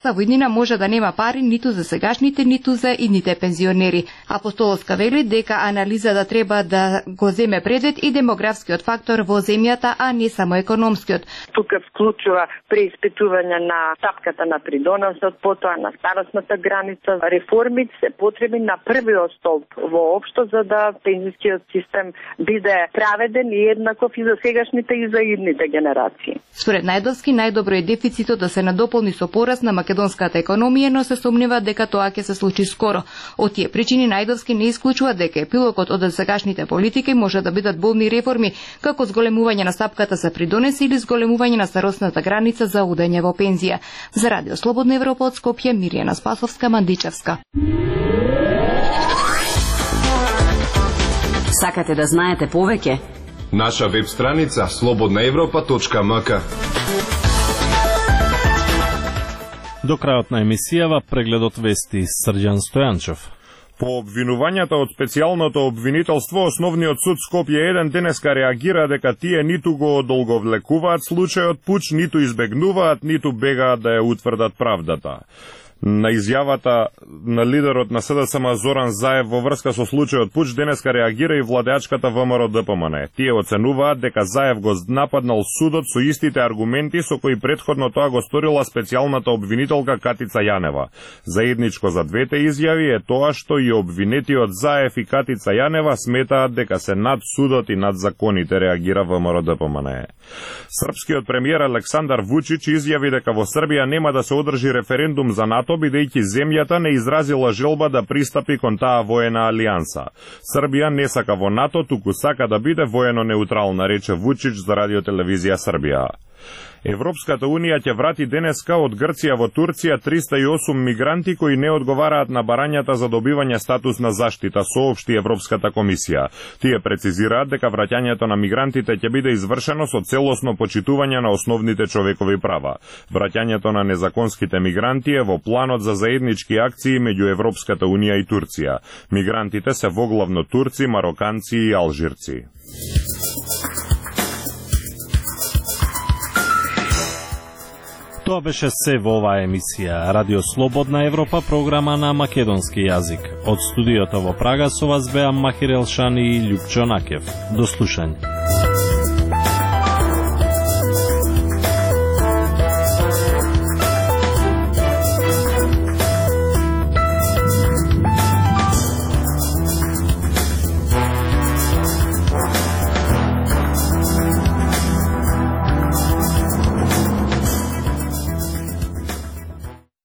Во иднина може да нема пари ниту за сегашните, ниту за идните пензионери. Апостоловска вели дека анализата треба да го земе предвид и демографскиот фактор во земјата, а не само економскиот. Тука вклучува преиспитување на стапката на придоносот, потоа на старосната граница. Реформите се потребни на првиот столб воопшто за да пензискиот систем биде праведен и еднаков и за сегашните и за идните генерации. Според Најдовски, најдобро е дефицитот да се надополни со пораст на македонската економија, но се сомнева дека тоа ќе се случи скоро. Од тие причини Најдовски не исклучува дека епилогот од сегашните политики може да бидат болни реформи, како зголемување на стапката за придонес или зголемување на старосната граница за одење во пензија. За Радио Слободна Европа од Скопје, Мирјана Спасовска-Мандичевска. Сакате да знаете повеќе? Наша веб страница slobodnaevropa.mk. До крајот на емисијава прегледот вести Срđan Стојанчев. По обвинувањата од специјалното обвинителство, Основниот суд Скопје 1 денеска реагира дека тие ниту го одолговлекуваат случајот пуч, ниту избегнуваат, ниту бегаат да ја утврдат правдата. На изјавата на лидерот на СДСМ Зоран Заев во врска со случајот пуч денеска реагира и владеачката ВМРО ДПМН. Тие оценуваат дека Заев го нападнал судот со истите аргументи со кои претходно тоа го сторила специјалната обвинителка Катица Јанева. Заедничко за двете изјави е тоа што и обвинетиот Заев и Катица Јанева сметаат дека се над судот и над законите, реагира ВМРО ДПМН. Српскиот премиер Александар Вучич изјави дека во Србија нема да се одржи референдум за НАТО, бидејќи земјата не изразила желба да пристапи кон таа воена алијанса. Србија не сака во НАТО, туку сака да биде воено неутрална, рече Вучич за радиотелевизија Србија. Европската Унија ќе врати денеска од Грција во Турција 308 мигранти кои не одговараат на барањата за добивање статус на заштита, соопшти Европската комисија. Тие прецизираат дека враќањето на мигрантите ќе биде извршено со целосно почитување на основните човекови права. Враќањето на незаконските мигранти е во планот за заеднички акции меѓу Европската Унија и Турција. Мигрантите се воглавно турци, мароканци и алжирци. Тоа беше се во оваа емисија. Радио Слободна Европа, програма на македонски јазик. Од студиото во Прага со вас беа Махир Елшани и Љупчо Накев. До слушање.